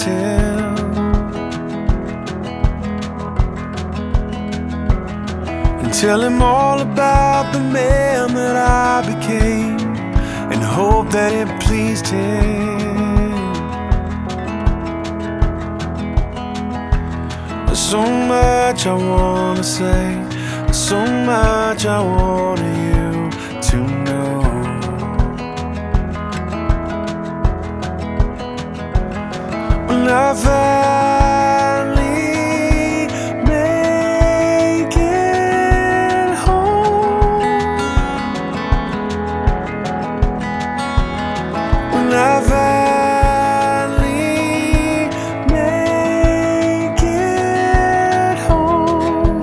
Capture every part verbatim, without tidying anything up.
tell, and tell him all about the man that I became, and hope that it pleased him. There's so much I wanna say, there's so much I want you to know. When I finally make it home, when I finally make it home,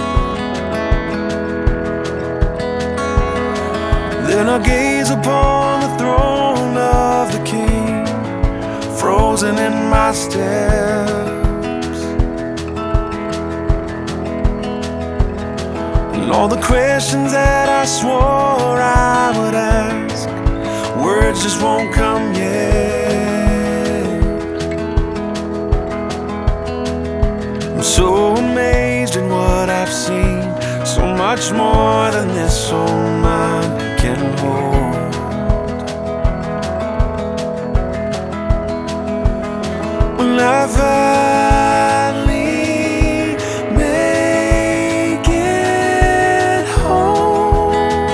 then I'll gaze upon the throne of the King, frozen in my steps, and all the questions that I swore I would ask, words just won't come yet. I'm so amazed at what I've seen, so much more than this old mind can hold. When I finally make it home,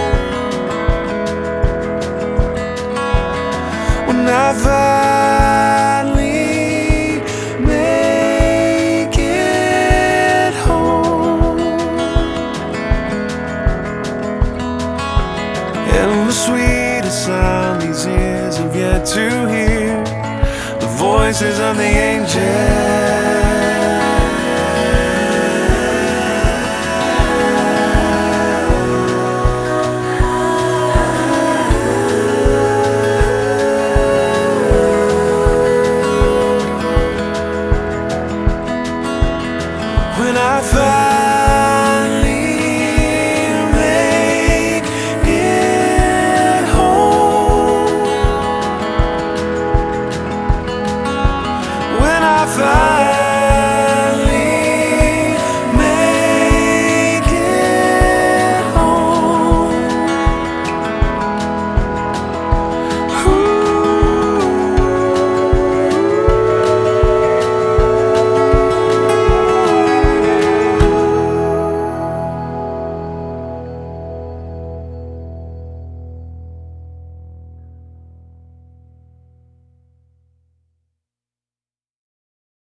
when I finally make it home, and the sweetest sound these ears have yet to hear, the voices of the angels. When I finally make it home, when I finally